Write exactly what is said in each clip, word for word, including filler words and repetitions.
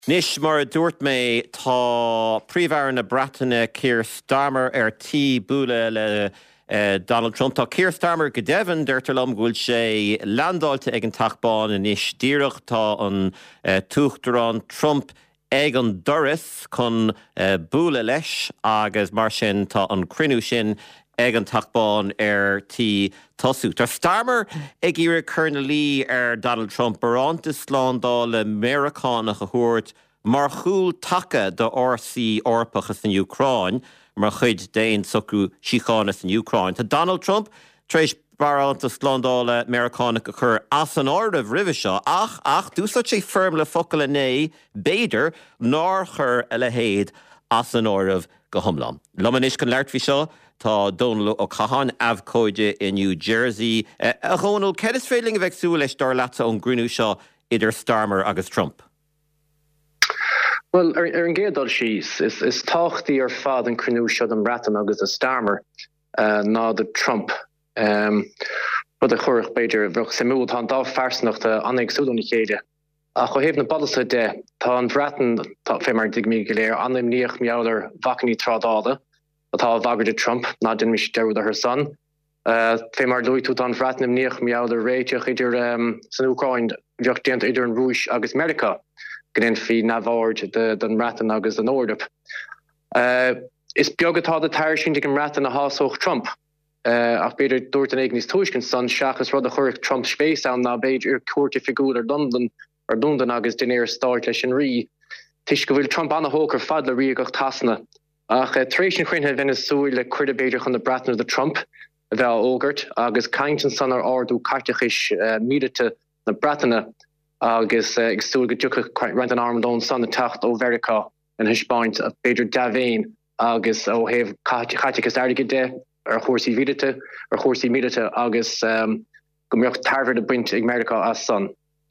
Nis mar dúirt mé tá príomhhar na Breataine Keir Starmer ar tí buaile le uh, Donald Trump. Tá Keir Starmer go deimhin deirtar lom gúil sé landáilte ag an tachbáin inis díreach tá an uh, túchtarán Trump ag an doras chun uh, buaile leis agus mar sin tá an crinú sin ag an tachbáin ar tí tosú. Tá Starmer ag iarraidh Cúrna Lí ar Donald Trump baránta sláándáil le Mearachánach a thuairt mar chúl taca do R C orpachas in Ucráin, mar chuid déon socu síochánas in Ucráin. Tá Donald Trump treis baránta sláándáil le Mearachánach a chur as an ordaimh ribh seo, ach, ach, dúsat sé firm le focail le né, béidir ná chur a le héad as an ordaimh go thomlán. Lomanis can leart bhí seo, tá Donald ó Cahan Avcóide in New Jersey. Uh, a Ronald, ced is féiling a bheith súil leis dar leata ón grúnú seo idir Starmer agus Trump? Well, ar, ar an géadal síos, is, is táchtaí ar fad an crinú seo an Breataine agus a Starmer uh, ná de Trump. Um, Bud a churach beidir bhreach sé múl tá dá fersnacht annig súdónna chéide. A chu héh na balasa de, tá an Breataine tá fé mar dig mí go léir anim níoch meálar vacaní trádáda, atá bhagad de Trump, ná din mis deúd a her son. Uh, fé mar dúi tú an Breataine níoch meálar réiteach idir um, san Ucráin bheoch déanta idir an Rúis agus America. Gnéan fi navard de den Breataine agus an Ordaip. Uh, is beagatá de tair sin dig an Breataine a hásoch Trump. Uh, ach beidir dúirt an éignis tuiscin san seachas rud a chuirh Trump spéis an ná beidir cuairte figúr ar London ar London agus dinéir stáit leis an rí. Tis go bhfuil Trump anna hócar fad le riagach tasna. Ach uh, tréis an chuinthe Venezuela le cuirde beidir chun na Breataine de Trump a bheith ógart agus caintan san ar ardú carteachis uh, mídete na Breataine agus uh, ag stúil go dúcha rent an armdón san na tacht ó Verica an hispáint a beidir davéin agus ó heh carteachas airige de ar chóirsaí vídete ar chóirsaí mídete agus um, go mbeocht tarfar de buint ag America as san.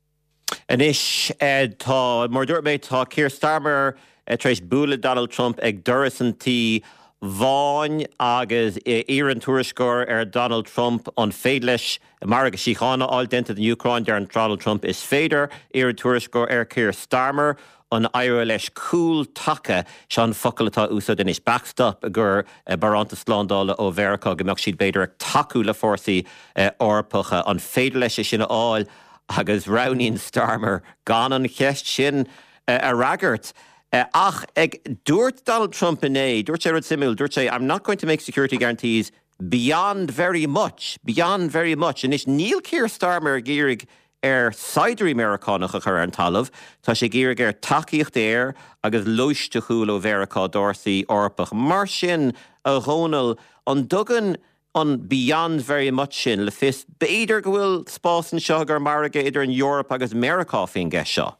Anis uh, tá mar dúirt mé tá Keir Starmer uh, treis buaile Donald Trump ag doras an tí bháin agus éireann tuairiscóir ar Donald Trump an féad leis mar agus síochána áil déanta den Ucráin dear an Donald Trump is féidir éireann tuairiscóir ar Keir Starmer an éire leis cúl taca sean focail atá úsad in is backstop a gur uh, baránta sláándála ó Verica go mbeadh siad beidir ag taú le fórsaí uh, orpacha an féidir leis sin áil agus raníonn Starmer gan an cheist sin uh, a ragart. Uh, ach, ag dúirt Donald Trump in é, dúirt sé rud simúil, dúirt sé, I'm not going to make security guarantees beyond very much, beyond very much. And is níl Keir Starmer gírig ar saidirí Mearachánach a chur an talamh, tá sé gírig ar takeíocht éir agus luiste chúil ó Verica dorsaí orpach. Mar sin a Ronald an dugan an beyond very much sin le fis beidir go bhfuil spás an seo gur marga idir in Europe agus America fin gceist seo.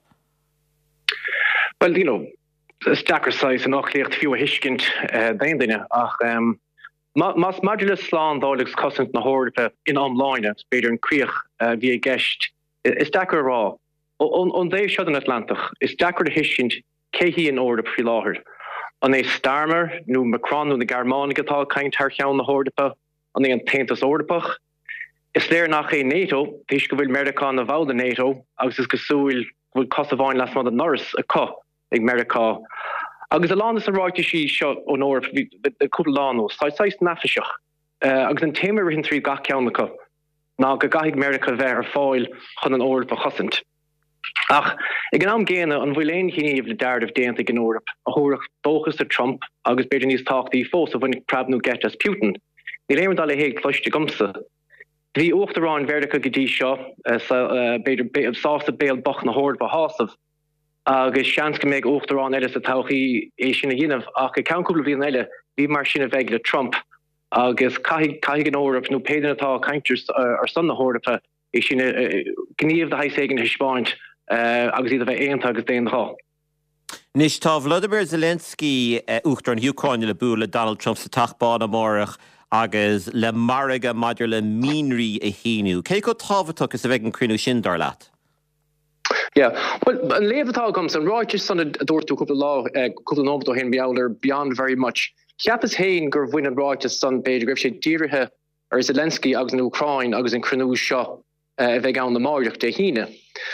Well, you know, stacker size and ochlicht few hiskint uh, daine ach um mas modulus slán dálegs cosint na horde in online it's beter an kriech uh, via guest is stacker raw on on they shot in Atlantic is stacker de hiskint kehi in order pri láhard on a Starmer nu Macron nu de Garmonica tal kind haar gaan na horde on the tentas ordepach is there nach a NATO dis go vil America na val de NATO agus is gesoil wil cost of last month Norris a co America. Agus a lá is a ráite sí seo ón óir a cúpla lános, tá sais nafiseach. Agus an téimir hin trí gach ceannacha, ná go gaithigh America bheith ar fáil chun an óir a chosint. Ach, ag an am géana an bhfuil éon chinníomh le deardamh déanta an óir a thórach dóchas a Trump agus beidir níos táchtaí fós a bhainnig prabnú get as Putin. Ní léimar dá le héag cloiste gomsa. Bhí uachtarán Verica go dtí seo beidir sásta béal bach na hórd ba hásamh. agus seans go méid uachtarán eile a tauchaí é sinna dhéanamh ach go ceanúpla bhíon eile bhí mar sinna bheith le Trump agus caiigh an óramh nó péidir atá caiintúir ar san na hórdacha é sinna gníomh de haiséigen Hispáint agus iad a bheith éanta agus déanaá. Nis tá Vladimir Zelensky uh, uachtar an Ucráin le buaile Donald Trump sa tachbáin amórach agus le marga maidir le mínrí a híniú. Cé go tábhaach is a bheith an crinú sin dar leat? Yeah, well, an levatá comes and righteous son a door to couple law couple of to him beyond beyond very much. Chiapas hain gur win a righteous son page grip she dearhe or Zelensky agus in Ukraine agus in Crenú seo a bheith an na máireach de híine.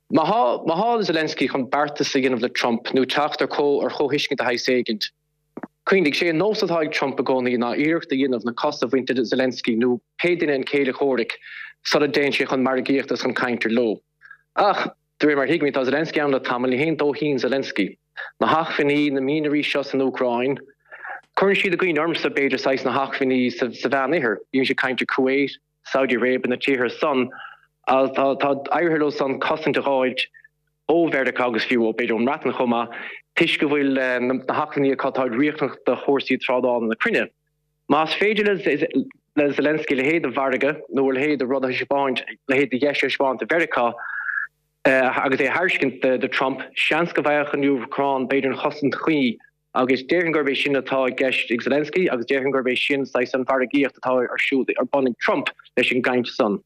Maha Maha Zelensky chun barta sa gin of le Trump nu taachtar có ar chohiiscin a haiségint. Cuindig sé nósatáid Trump a gcónaí ná iirecht a dhéanamh na costa bhainte Zelensky nu pédaine an céile chóric sa a déin sé chun mar géachtas chun caintear lo. Ach, dwi mar hiigmi tá Zelensky an le tamil hén dó hín Zelensky. Na hachfinní na mínarí seos an Ukraine. Curn siad a gcuin ormsa beidir sais na hachfinní sa bhean ihir. Bhíonn sé caintear Kuwait, Saudi Arabia na tíhir son. As tá airhirló san cosint a ráid ó verdic agus fiú ó beidir an ratna chuma, tiis go bhfuil na hachfinní a catáid riachnach de chósaí trádáil na crinne. Más féidir le Zelensky le héad a bharige, nó le héad a rud a sibáint, le héad a dheis a sibáint a verdica, agus é haircint de Trump, seans go bhaich an Ucrán beidir an chosint chuí, agus déirn gurbééis sin atá gceist ag Zelensky, agus déirn gurbééis sin sa san bharigíocht atá ar siúd ar banning Trump leis an gaint son.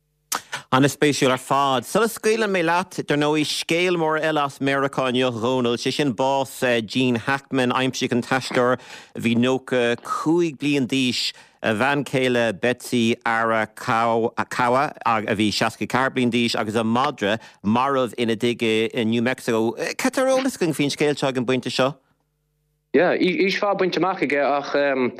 An is spéisiúil ar fád. Sulla scaoileann mé leat dar nó í scéal mór eile as Americán Ronald sé sin bás Gene Hackman aimsí an taisteir bhí nócha cúig bliain díis a bhean céile Betsy Ara Kawa a bhí seaca car bliain díis agus a madra marmh ina dige in New Mexico. Cetarolalas gon fin scéalteag an buinte seo? Ja, ís fá buinte amach aige ach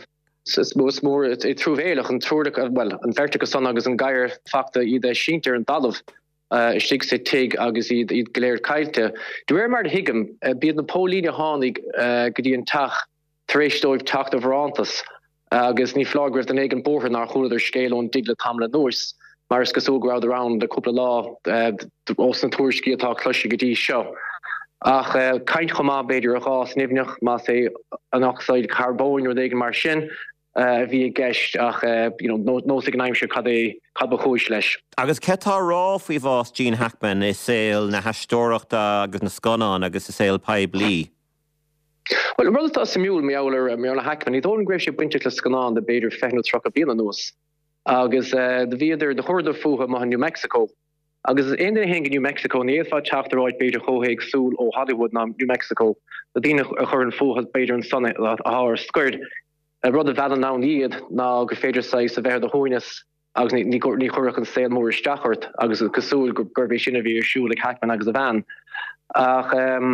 is mór é trúhéilech an trúdach well an verticha son agus an gaiir facta iad síntar an dalamh stig sé teig agus iad iad goléir caiilte. Dúir mar hiigem bíad na pólíne hánig go dtí an tach taréisdóibh tacht a bhrantas agus ní flágribh den éigen bortha nar chuúidir scéile an digla tamla nóis mar is go sógrád around de cúpla lá os na túircí atá cluisi go dtí seo. Ach kaint chomá beidir a gás nifneach má sé an oxide carbón or éigen mar sin bhí gceist ach nó sig naimse cad é cad ba chúis leis. Agus cetá rá faoi bhás Gene Hackman is saoil na heistóireachta agus na scanán agus is saoil paib lí. Well, rutá sa miúil meálar meála Hackman, í dóin gréibh sé buinte le scanán de beidir fechnú trocha bíana nús. Agus de bhíidir de chuirda fuha má New Mexico. Agus is éidir hen New Mexico níadfá teachtaráid beidir chohéig súl ó Hollywood na New Mexico, a dtíine a chur an fuha beidir an sanna a háir scuird. Rud a bhean ná níiad ná go féidir sa sa bheir a hóinas agus ní chuirach an saoil mór isteachart agus cosúil gurbééis sinna bhí siú le Hackman agus a bhean. Ach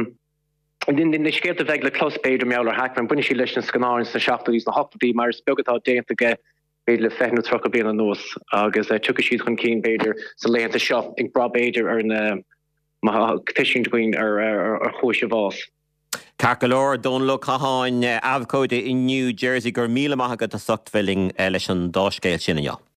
din din scéalt a bheith le clos beidir meálar Hackman buine sí leis an scanáin sa seachtaí na hoptaí mar spegatá déantaige beidir le fechnú trocha bíana nús agus tucha siad chun cín beidir sa léanta seo ag bra beidir ar na tiisiint goin ar chúise bhás. Carcalór don lo caháin abhcóide in New Jersey gur míle maithagad a suchtfelling leis an dáscéil sinna.